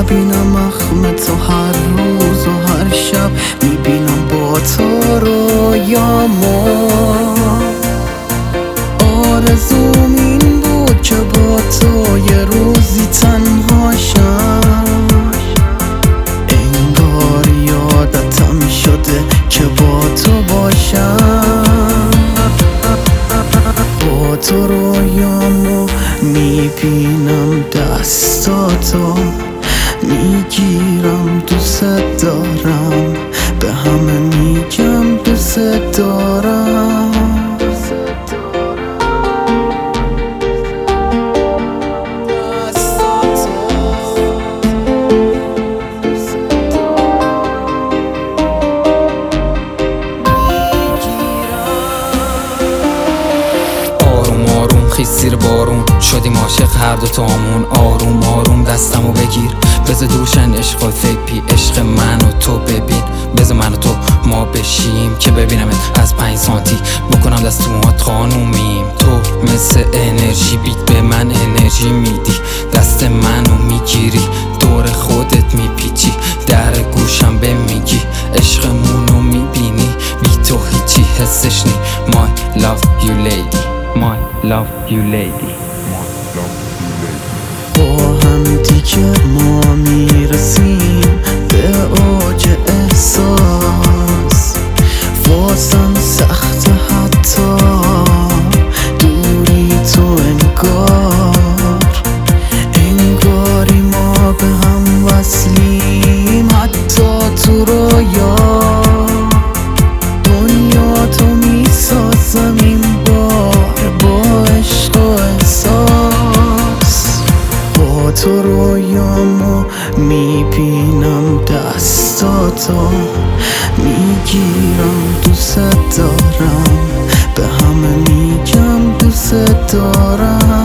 نبینم اخم تو هر روز و هر شب، میبینم با تو رویامو. آرزوم این بود که با تو یه روزی تنها شم، انگار یادتم شده که با تو باشم. با تو رویامو میبینم، دستاتو میگیرم، دوست دارم، به همه میگم دوست دارم. خیز زیر بارون شدیم عاشق هر دو تامون. آروم آروم دستمو بگیر، بذار دوشن عشق و فیپی، عشق من و تو ببین. بذار من و تو ما بشیم که ببینمت از 5 سانتی، بکنم دست تو موهات خانومیم. تو مثل انرژی بیت به من انرژی میدی، دست منو میگیری دور خودت میپیچی، در گوشم بمیگی عشقمونو میبینی، بی تو هیچی حسش نی. My love you lady, my love you lady. با هم دیگه ما میرسیم به اوج احساس، واسم سخت حتی دوری تو، انگاری ما به هم وصلیم، حتی تو رویا دنیا تو میسازم این بار با عشق و احساس. با تو رویامو میبینم، دستاتو میگیرم، دوست دارم، به همه میگم دوست دارم.